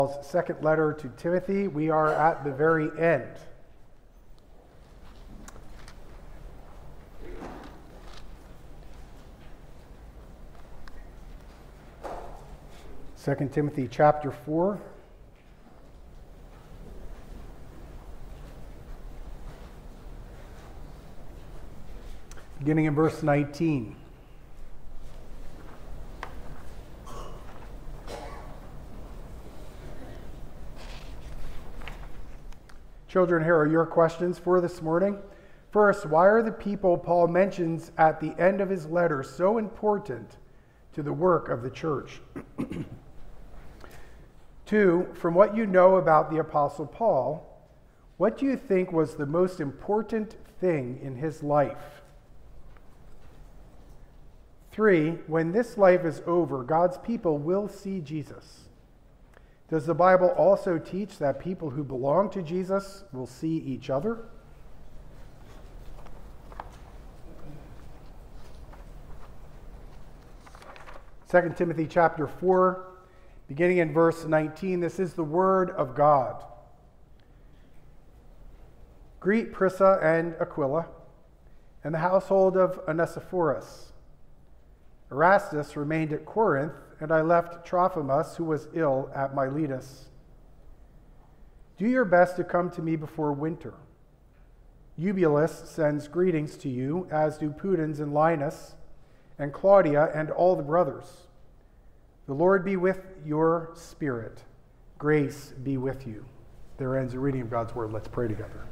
Paul's second letter to Timothy. We are at the very end. Second Timothy chapter 4. Beginning in verse 19. Children, here are your questions for this morning. First, why are the people Paul mentions at the end of his letter so important to the work of the church? 2, from what you know about the Apostle Paul, what do you think was the most important thing in his life? 3, when this life is over, God's people will see Jesus. Does the Bible also teach that people who belong to Jesus will see each other? Second Timothy chapter 4, beginning in verse 19, this is the word of God. Greet Prisca and Aquila and the household of Onesiphorus. Erastus remained at Corinth, and I left Trophimus, who was ill, at Miletus. Do your best to come to me before winter. Eubulus sends greetings to you, as do Pudens and Linus, and Claudia, and all the brothers. The Lord be with your spirit. Grace be with you. There ends the reading of God's word. Let's pray together.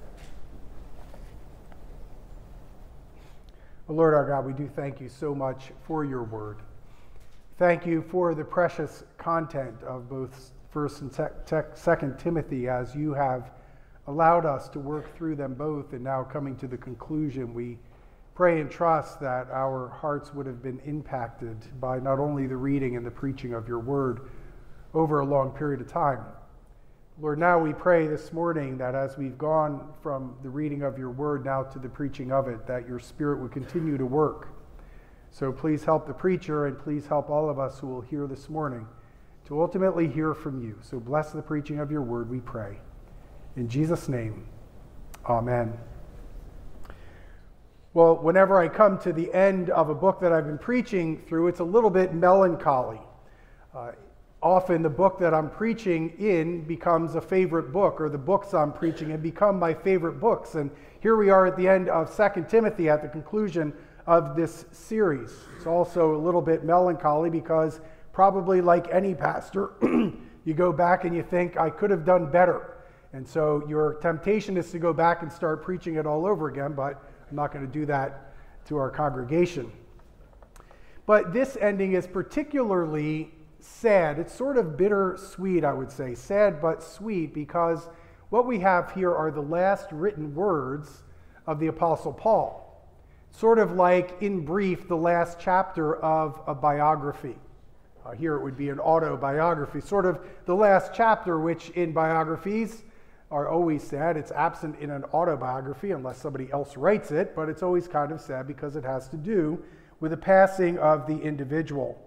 Oh, Lord our God, we do thank you so much for your word. Thank you for the precious content of both 1st and 2nd Timothy as you have allowed us to work through them both, and now coming to the conclusion, we pray and trust that our hearts would have been impacted by not only the reading and the preaching of your word over a long period of time. Lord, now we pray this morning that as we've gone from the reading of your word now to the preaching of it, that your Spirit would continue to work. So please help the preacher, and please help all of us who will hear this morning to ultimately hear from you. So bless the preaching of your word, we pray. In Jesus' name, amen. Well, whenever I come to the end of a book that I've been preaching through, it's a little bit melancholy. Often the book that I'm preaching in becomes a favorite book, or the books I'm preaching in become my favorite books. And here we are at the end of 2 Timothy, at the conclusion of this series. It's also a little bit melancholy because, probably like any pastor, you go back and you think, I could have done better. And so your temptation is to go back and start preaching it all over again, but I'm not going to do that to our congregation. But this ending is particularly sad. It's sort of bittersweet, I would say. Sad but sweet, because what we have here are the last written words of the Apostle Paul. Sort of like, in brief, the last chapter of a biography. Here it would be an autobiography. Sort of the last chapter, which in biographies are always sad. It's absent in an autobiography unless somebody else writes it, but it's always kind of sad because it has to do with the passing of the individual.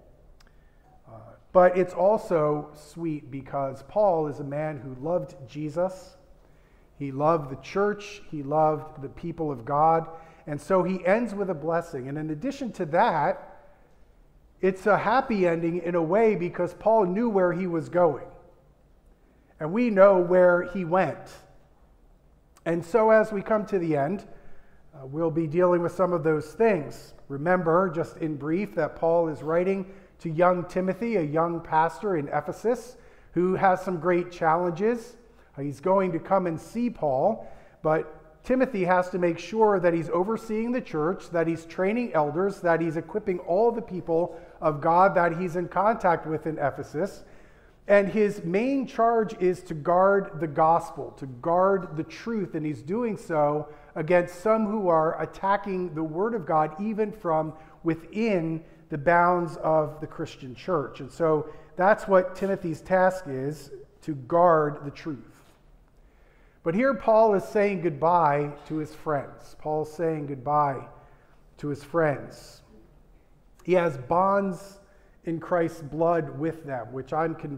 But it's also sweet because Paul is a man who loved Jesus. He loved the church. He loved the people of God. And so he ends with a blessing. And in addition to that, it's a happy ending in a way because Paul knew where he was going. And we know where he went. And so as we come to the end, we'll be dealing with some of those things. Remember, just in brief, that Paul is writing to young Timothy, a young pastor in Ephesus, who has some great challenges. He's going to come and see Paul, but Timothy has to make sure that he's overseeing the church, that he's training elders, that he's equipping all the people of God that he's in contact with in Ephesus. And his main charge is to guard the gospel, to guard the truth, and he's doing so against some who are attacking the word of God, even from within the bounds of the Christian church. And so that's what Timothy's task is, to guard the truth. But here Paul is saying goodbye to his friends. Paul's saying goodbye to his friends. He has bonds in Christ's blood with them, which I'm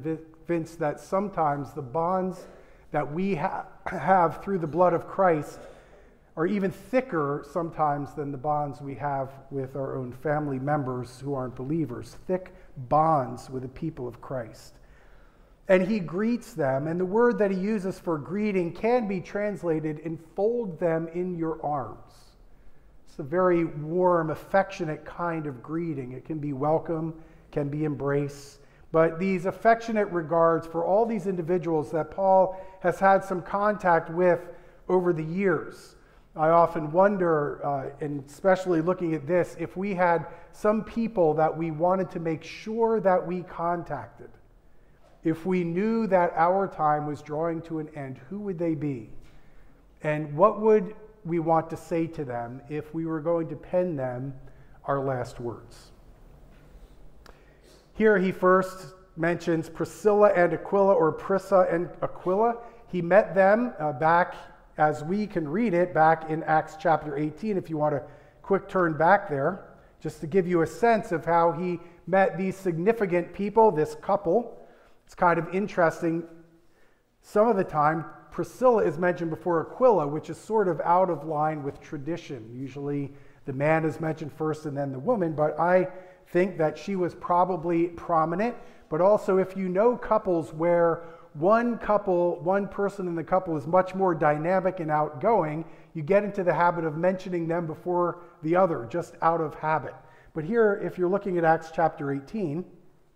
convinced that sometimes the bonds that we have through the blood of Christ are even thicker sometimes than the bonds we have with our own family members who aren't believers. Thick bonds with the people of Christ. And he greets them, and the word that he uses for greeting can be translated, enfold them in your arms. It's a very warm, affectionate kind of greeting. It can be welcome, can be embrace. But these affectionate regards for all these individuals that Paul has had some contact with over the years. I often wonder, and especially looking at this, if we had some people that we wanted to make sure that we contacted, if we knew that our time was drawing to an end, who would they be? And what would we want to say to them if we were going to pen them our last words? Here he first mentions Priscilla and Aquila, or Prissa and Aquila. He met them back, as we can read it, back in Acts chapter 18, if you want a quick turn back there, just to give you a sense of how he met these significant people, this couple. It's kind of interesting. Some of the time, Priscilla is mentioned before Aquila, which is sort of out of line with tradition. Usually the man is mentioned first and then the woman, but I think that she was probably prominent. But also, if you know couples where one person in the couple is much more dynamic and outgoing, you get into the habit of mentioning them before the other, just out of habit. But here, if you're looking at Acts chapter 18,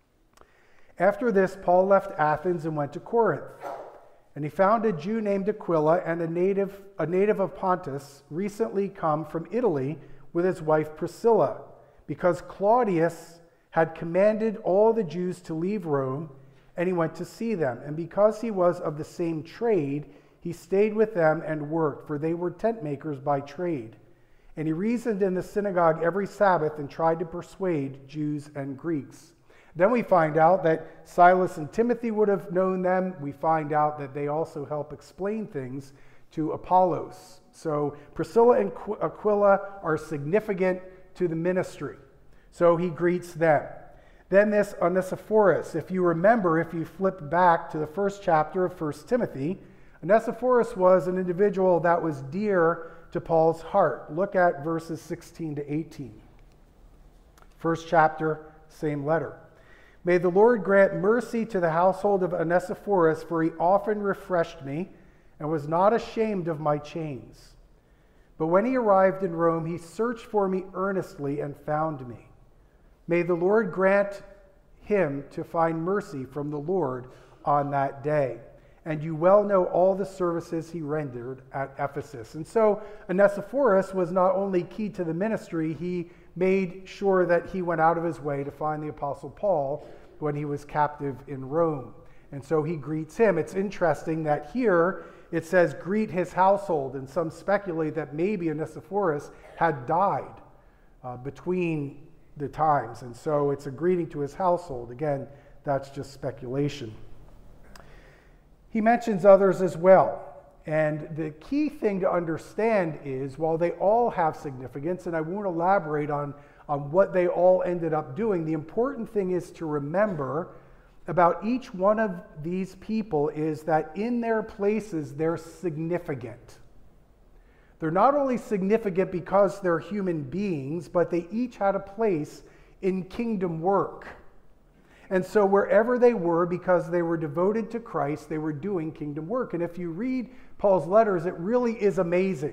after this, Paul left Athens and went to Corinth. And he found a Jew named Aquila, and a native of Pontus, recently come from Italy with his wife Priscilla, because Claudius had commanded all the Jews to leave Rome, and he went to see them. And because he was of the same trade, he stayed with them and worked, for they were tent makers by trade. And he reasoned in the synagogue every Sabbath and tried to persuade Jews and Greeks. Then we find out that Silas and Timothy would have known them. We find out that they also help explain things to Apollos. So Priscilla and Aquila are significant to the ministry. So he greets them. Then this Onesiphorus, if you remember, if you flip back to the first chapter of 1 Timothy, Onesiphorus was an individual that was dear to Paul's heart. Look at verses 16 to 18. First chapter, same letter. May the Lord grant mercy to the household of Onesiphorus, for he often refreshed me and was not ashamed of my chains. But when he arrived in Rome, he searched for me earnestly and found me. May the Lord grant him to find mercy from the Lord on that day. And you well know all the services he rendered at Ephesus. And so Onesiphorus was not only key to the ministry, he made sure that he went out of his way to find the Apostle Paul when he was captive in Rome. And so he greets him. It's interesting that here it says, greet his household, and some speculate that maybe Onesiphorus had died between the times. And so it's a greeting to his household. Again, that's just speculation. He mentions others as well. And the key thing to understand is, while they all have significance, and I won't elaborate on what they all ended up doing, the important thing is to remember about each one of these people is that in their places, they're significant. They're not only significant because they're human beings, but they each had a place in kingdom work. And so wherever they were, because they were devoted to Christ, they were doing kingdom work. And if you read Paul's letters, it really is amazing.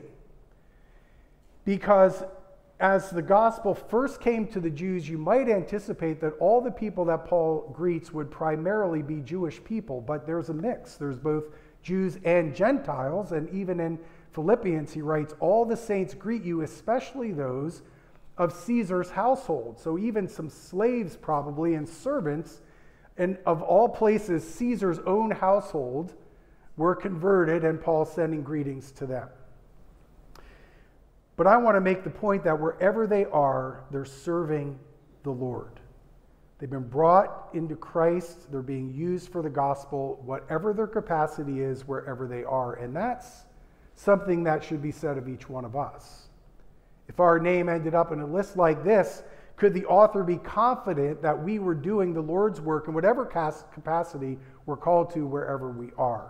Because as the gospel first came to the Jews, you might anticipate that all the people that Paul greets would primarily be Jewish people, but there's a mix. There's both Jews and Gentiles, and even in Philippians he writes, all the saints greet you, especially those of Caesar's household. So even some slaves probably and servants, and of all places, Caesar's own household were converted, and Paul's sending greetings to them. But I want to make the point that wherever they are, they're serving the Lord. They've been brought into Christ. They're being used for the gospel, whatever their capacity is, wherever they are. And that's something that should be said of each one of us. If our name ended up in a list like this, Could the author be confident that we were doing the Lord's work in whatever capacity we're called to wherever we are?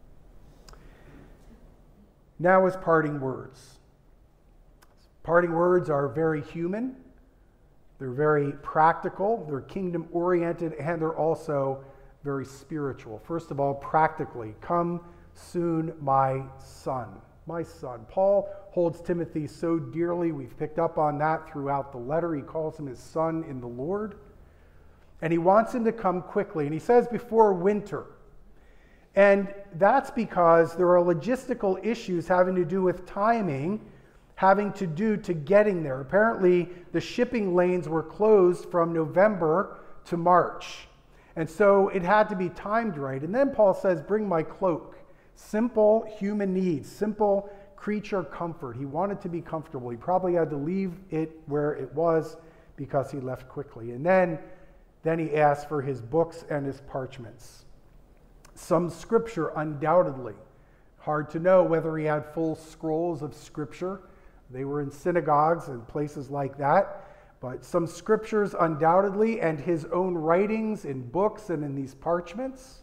Now his parting words. Parting words are very human. They're very practical. They're kingdom-oriented, and they're also very spiritual. First of all, practically, come soon, my son. My son. Paul holds Timothy so dearly. We've picked up on that throughout the letter. He calls him his son in the Lord. And he wants him to come quickly. And he says before winter. And that's because there are logistical issues having to do with timing, having to do to getting there. Apparently, the shipping lanes were closed from November to March. And so it had to be timed right. And then Paul says, bring my cloak. Simple human needs, simple creature comfort. He wanted to be comfortable. He probably had to leave it where it was because he left quickly. And then he asked for his books and his parchments. Some scripture, undoubtedly. Hard to know whether he had full scrolls of scripture. They were in synagogues and places like that. But some scriptures, undoubtedly, and his own writings in books and in these parchments.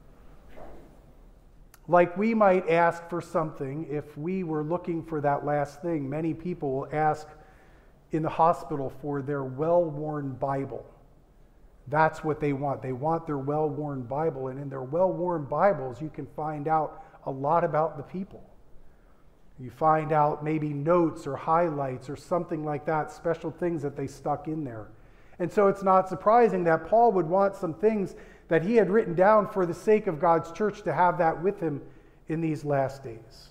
Like we might ask for something if we were looking for that last thing. Many people will ask in the hospital for their well-worn Bible. That's what they want. They want their well-worn Bible. And in their well-worn Bibles, you can find out a lot about the people. You find out maybe notes or highlights or something like that, special things that they stuck in there. And so it's not surprising that Paul would want some things that he had written down for the sake of God's church to have that with him in these last days.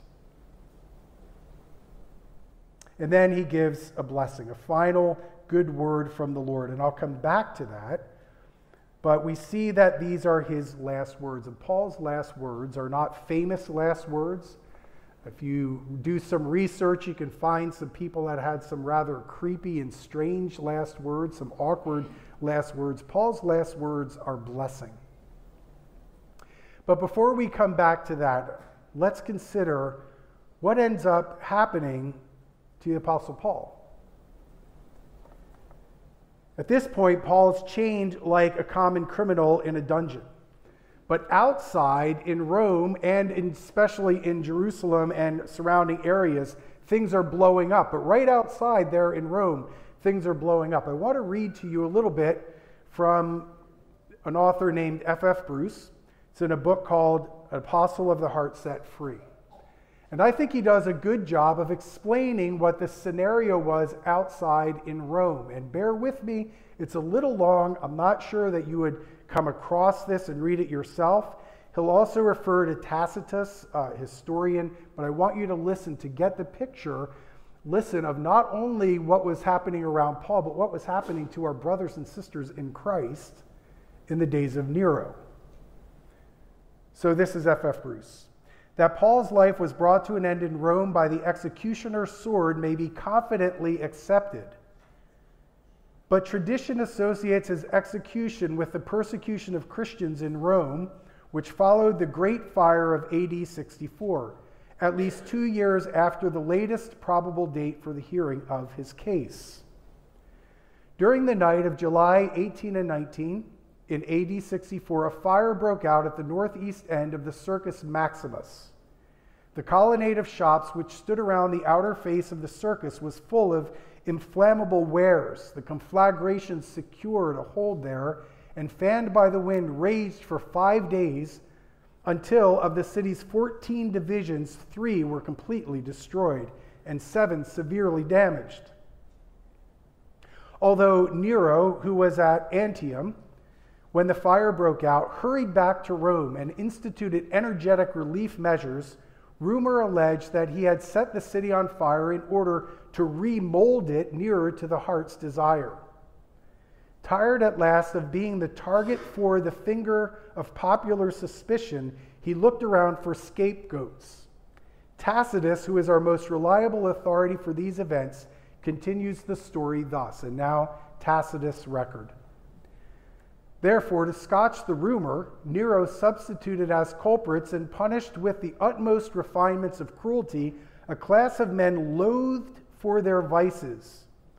And then he gives a blessing, a final good word from the Lord. And I'll come back to that. But we see that these are his last words. And Paul's last words are not famous last words. If you do some research, you can find some people that had some rather creepy and strange last words, some awkward last words. Paul's last words are blessing. But before we come back to that, let's consider what ends up happening to the Apostle Paul. At this point, Paul is chained like a common criminal in a dungeon. But outside in Rome, and especially in Jerusalem and surrounding areas, things are blowing up. But right outside there in Rome, things are blowing up. I want to read to you a little bit from an author named F.F. Bruce. It's in a book called Apostle of the Heart Set Free. And I think he does a good job of explaining what the scenario was outside in Rome. And bear with me, it's a little long. I'm not sure that you would come across this and read it yourself. He'll also refer to Tacitus, historian, but I want you to listen to get the picture, listen, of not only what was happening around Paul, but what was happening to our brothers and sisters in Christ in the days of Nero. So this is F.F. Bruce. That Paul's life was brought to an end in Rome by the executioner's sword may be confidently accepted. But tradition associates his execution with the persecution of Christians in Rome, which followed the Great Fire of AD 64, at least 2 years after the latest probable date for the hearing of his case. During the night of July 18 and 19, in AD 64, a fire broke out at the northeast end of the Circus Maximus. The colonnade of shops which stood around the outer face of the circus was full of inflammable wares. The conflagration secured a hold there and, fanned by the wind, raged for 5 days until, of the city's 14 divisions, 3 were completely destroyed and 7 severely damaged. Although Nero, who was at Antium when the fire broke out, hurried back to Rome and instituted energetic relief measures, rumor alleged that he had set the city on fire in order to remold it nearer to the heart's desire. Tired at last of being the target for the finger of popular suspicion, he looked around for scapegoats. Tacitus, who is our most reliable authority for these events, continues the story thus, and now Tacitus' record. Therefore, to scotch the rumor, Nero substituted as culprits and punished with the utmost refinements of cruelty a class of men loathed for their vices,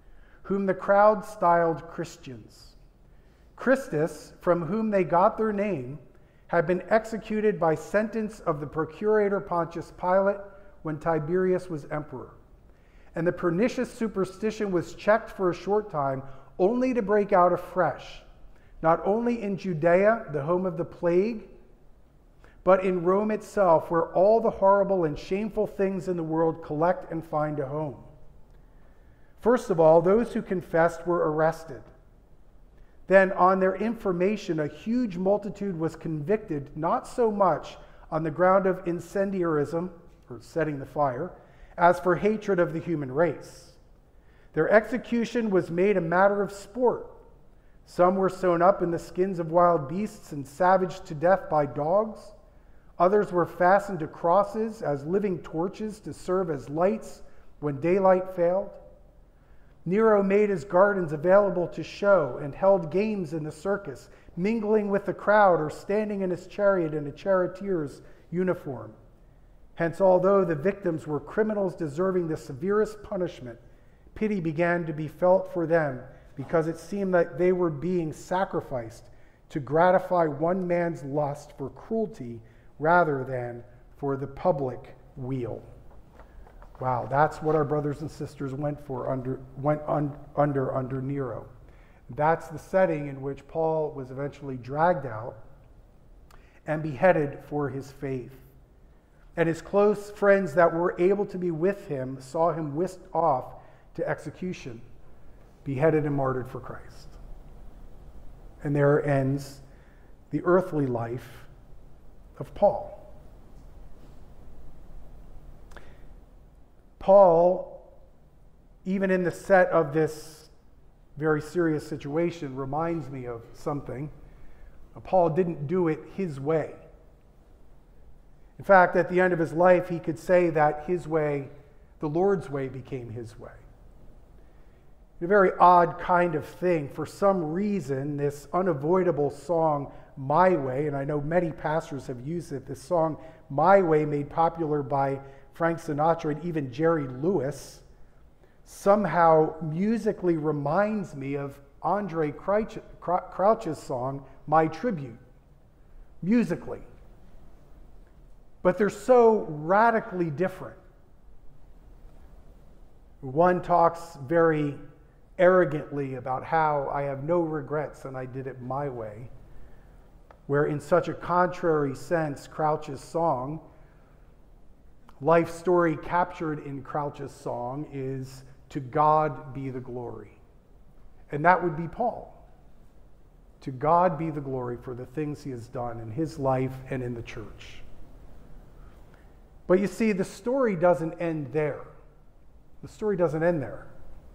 whom the crowd styled Christians. Christus, from whom they got their name, had been executed by sentence of the procurator Pontius Pilate when Tiberius was emperor. And the pernicious superstition was checked for a short time, only to break out afresh, not only in Judea, the home of the plague, but in Rome itself, where all the horrible and shameful things in the world collect and find a home. First of all, those who confessed were arrested. Then, on their information, a huge multitude was convicted, not so much on the ground of incendiarism, or setting the fire, as for hatred of the human race. Their execution was made a matter of sport. Some were sewn up in the skins of wild beasts and savaged to death by dogs. Others were fastened to crosses as living torches to serve as lights when daylight failed. Nero made his gardens available to show and held games in the circus, mingling with the crowd or standing in his chariot in a charioteer's uniform. Hence, although the victims were criminals deserving the severest punishment, pity began to be felt for them because it seemed that they were being sacrificed to gratify one man's lust for cruelty rather than for the public weal. Wow, that's what our brothers and sisters went under Nero. That's the setting in which Paul was eventually dragged out and beheaded for his faith. And his close friends that were able to be with him saw him whisked off to execution, beheaded and martyred for Christ. And there ends the earthly life of Paul. Paul, even in the set of this very serious situation, reminds me of something. Paul didn't do it his way. In fact, at the end of his life, he could say that his way, the Lord's way, became his way. A very odd kind of thing. For some reason, this unavoidable song, My Way, and I know many pastors have used it, this song, My Way, made popular by Frank Sinatra and even Jerry Lewis, somehow musically reminds me of Andre Crouch's song, My Tribute, musically. But they're so radically different. One talks very arrogantly about how I have no regrets and I did it my way, where in such a contrary sense, Crouch's song, life story captured in Crouch's song is to God be the glory. And that would be Paul. To God be the glory for the things he has done in his life and in the church. But you see, the story doesn't end there. The story doesn't end there.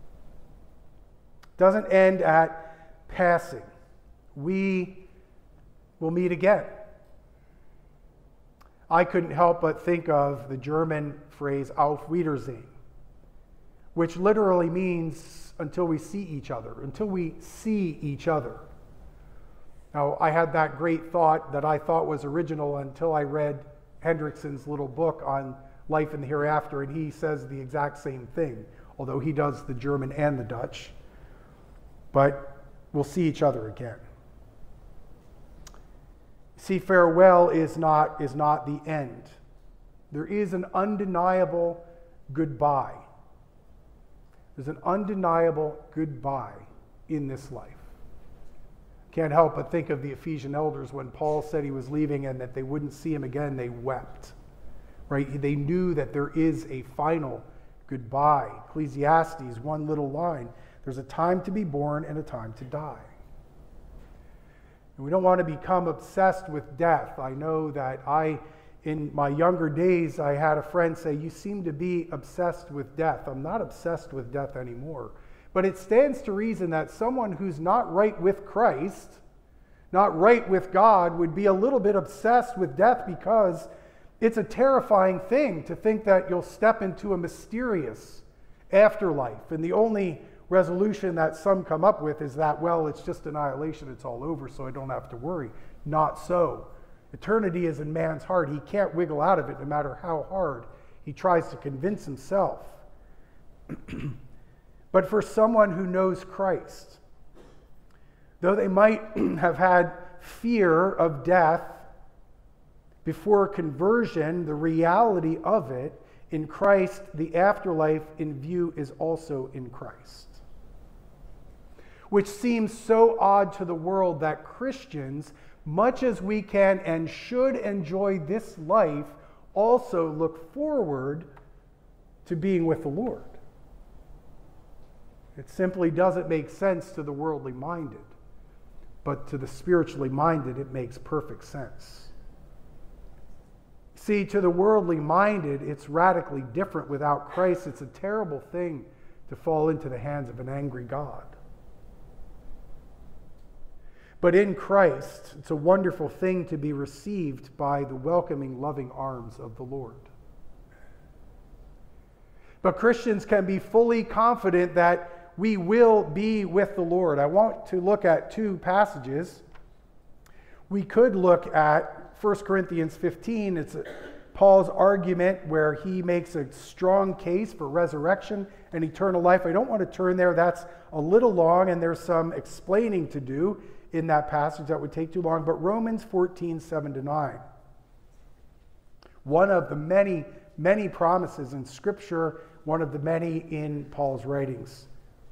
It doesn't end at passing. We will meet again. I couldn't help but think of the German phrase Auf Wiedersehen, which literally means until we see each other, until we see each other. Now, I had that great thought that I thought was original until I read Hendrickson's little book on life in the hereafter, and he says the exact same thing, although he does the German and the Dutch. But we'll see each other again. See, farewell is not the end. There is an undeniable goodbye. There's an undeniable goodbye in this life. Can't help but think of the Ephesian elders when Paul said he was leaving and that they wouldn't see him again. They wept, right? They knew that there is a final goodbye. Ecclesiastes, one little line. There's a time to be born and a time to die. And we don't want to become obsessed with death. I know that in my younger days, I had a friend say, you seem to be obsessed with death. I'm not obsessed with death anymore. But it stands to reason that someone who's not right with Christ, not right with God, would be a little bit obsessed with death because it's a terrifying thing to think that you'll step into a mysterious afterlife. And the only resolution that some come up with is that, well, it's just annihilation, it's all over, so I don't have to worry. Not so. Eternity is in man's heart. He can't wiggle out of it no matter how hard he tries to convince himself. But for someone who knows Christ, though they might have had fear of death before conversion, the reality of it in Christ, the afterlife in view, is also in Christ. Which seems so odd to the world that Christians, much as we can and should enjoy this life, also look forward to being with the Lord. It simply doesn't make sense to the worldly minded, but to the spiritually minded, it makes perfect sense. See, to the worldly minded, it's radically different. Without Christ, it's a terrible thing to fall into the hands of an angry God. But in Christ, it's a wonderful thing to be received by the welcoming, loving arms of the Lord. But Christians can be fully confident that we will be with the Lord. I want to look at two passages. We could look at 1 Corinthians 15. It's Paul's argument where he makes a strong case for resurrection and eternal life. I don't want to turn there. That's a little long, and there's some explaining to do in that passage that would take too long. But Romans 14, 7-9. One of the many, many promises in Scripture, one of the many in Paul's writings.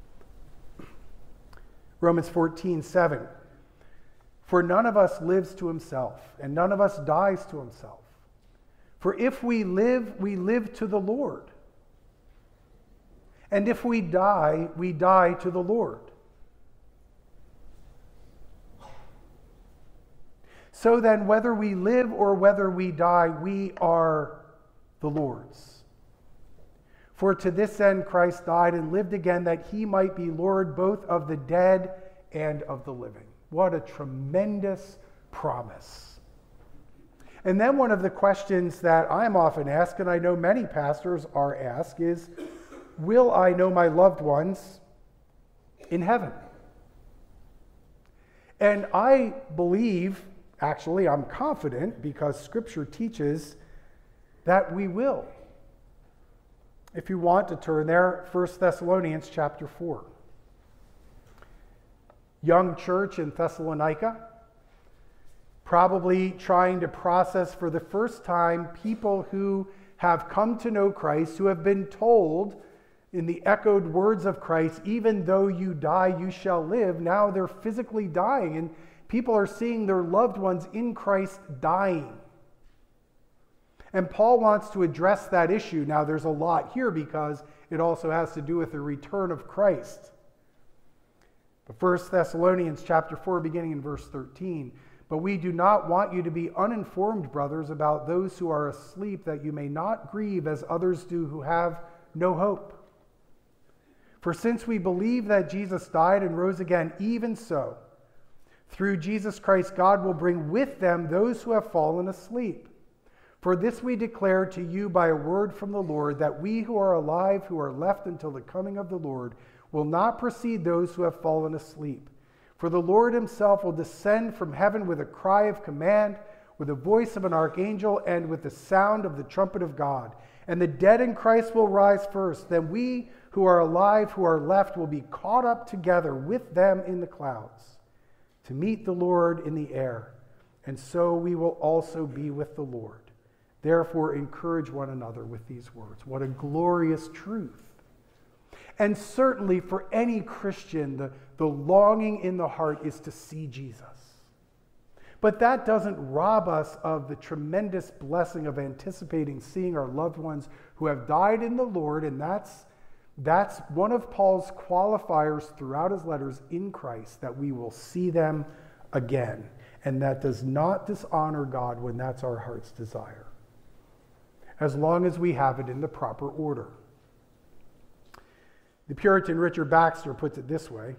Romans 14, 7. For none of us lives to himself, and none of us dies to himself. For if we live to the Lord. And if we die to the Lord. So then, whether we live or whether we die, we are the Lord's. For to this end Christ died and lived again, that he might be Lord both of the dead and of the living. What a tremendous promise. And then one of the questions that I'm often asked, and I know many pastors are asked, is, will I know my loved ones in heaven? And I believe, actually I'm confident, because Scripture teaches that we will. If you want to turn there, 1 Thessalonians chapter 4. Young church in Thessalonica, probably trying to process for the first time people who have come to know Christ, who have been told in the echoed words of Christ, even though you die, you shall live. Now they're physically dying, and people are seeing their loved ones in Christ dying. And Paul wants to address that issue. Now there's a lot here because it also has to do with the return of Christ. But 1 Thessalonians chapter 4, beginning in verse 13. But we do not want you to be uninformed, brothers, about those who are asleep, that you may not grieve as others do who have no hope. For since we believe that Jesus died and rose again, even so, through Jesus Christ, God will bring with them those who have fallen asleep. For this we declare to you by a word from the Lord, that we who are alive, who are left until the coming of the Lord, will not precede those who have fallen asleep. For the Lord himself will descend from heaven with a cry of command, with the voice of an archangel, and with the sound of the trumpet of God. And the dead in Christ will rise first. Then we who are alive, who are left, will be caught up together with them in the clouds to meet the Lord in the air. And so we will also be with the Lord. Therefore, encourage one another with these words. What a glorious truth. And certainly for any Christian, the longing in the heart is to see Jesus. But that doesn't rob us of the tremendous blessing of anticipating seeing our loved ones who have died in the Lord, and that's one of Paul's qualifiers throughout his letters in Christ, that we will see them again. And that does not dishonor God when that's our heart's desire, as long as we have it in the proper order. The Puritan Richard Baxter puts it this way: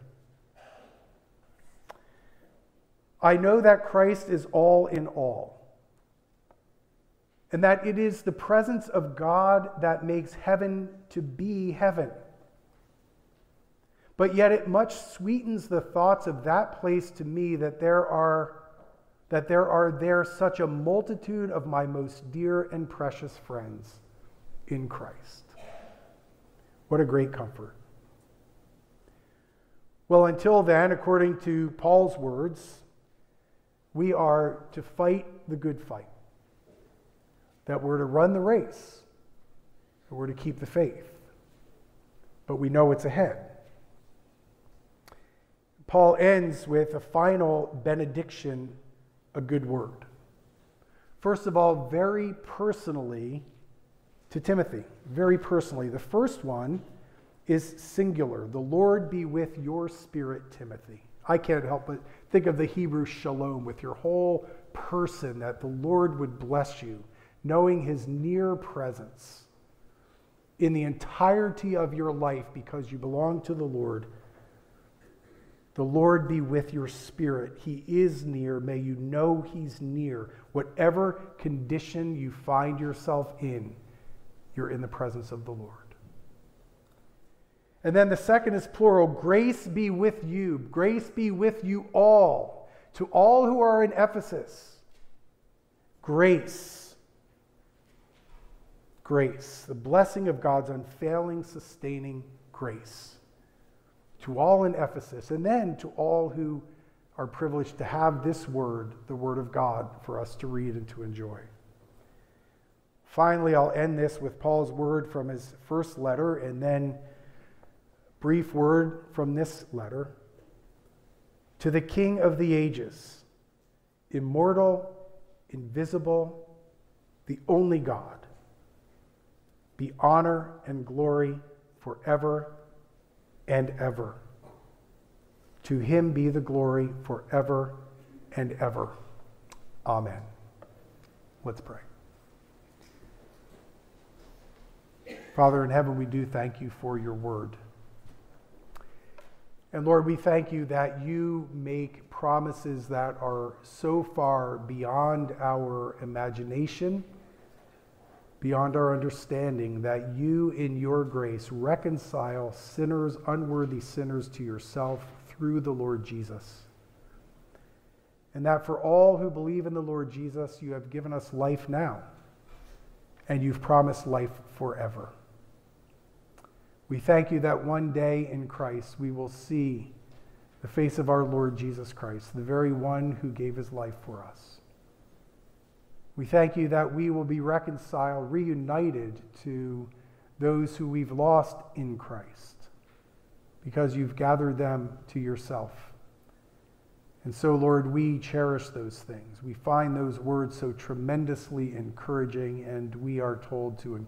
I know that Christ is all in all, and that it is the presence of God that makes heaven to be heaven. But yet it much sweetens the thoughts of that place to me that there are there such a multitude of my most dear and precious friends in Christ. What a great comfort. Well, until then, according to Paul's words, we are to fight the good fight, that we're to run the race, that we're to keep the faith. But we know it's ahead. Paul ends with a final benediction, a good word. First of all, very personally to Timothy, very personally. The first one is singular. The Lord be with your spirit, Timothy. I can't help but think of the Hebrew shalom with your whole person, that the Lord would bless you, knowing his near presence in the entirety of your life because you belong to the Lord. The Lord be with your spirit. He is near. May you know he's near. Whatever condition you find yourself in, you're in the presence of the Lord. And then the second is plural. Grace be with you. Grace be with you all. To all who are in Ephesus, grace. Grace. The blessing of God's unfailing, sustaining grace. To all in Ephesus, and then to all who are privileged to have this word, the word of God, for us to read and to enjoy. Finally, I'll end this with Paul's word from his first letter, and then brief word from this letter. To the King of the ages, immortal, invisible, the only God, be honor and glory forever and ever. To him be the glory forever and ever. Amen. Let's pray. Father in heaven, we do thank you for your word. And Lord, we thank you that you make promises that are so far beyond our imagination, beyond our understanding, that you in your grace reconcile sinners, unworthy sinners, to yourself through the Lord Jesus. And that for all who believe in the Lord Jesus, you have given us life now, and you've promised life forever. We thank you that one day in Christ we will see the face of our Lord Jesus Christ, the very one who gave his life for us. We thank you that we will be reconciled, reunited to those who we've lost in Christ, because you've gathered them to yourself. And so, Lord, we cherish those things. We find those words so tremendously encouraging, and we are told to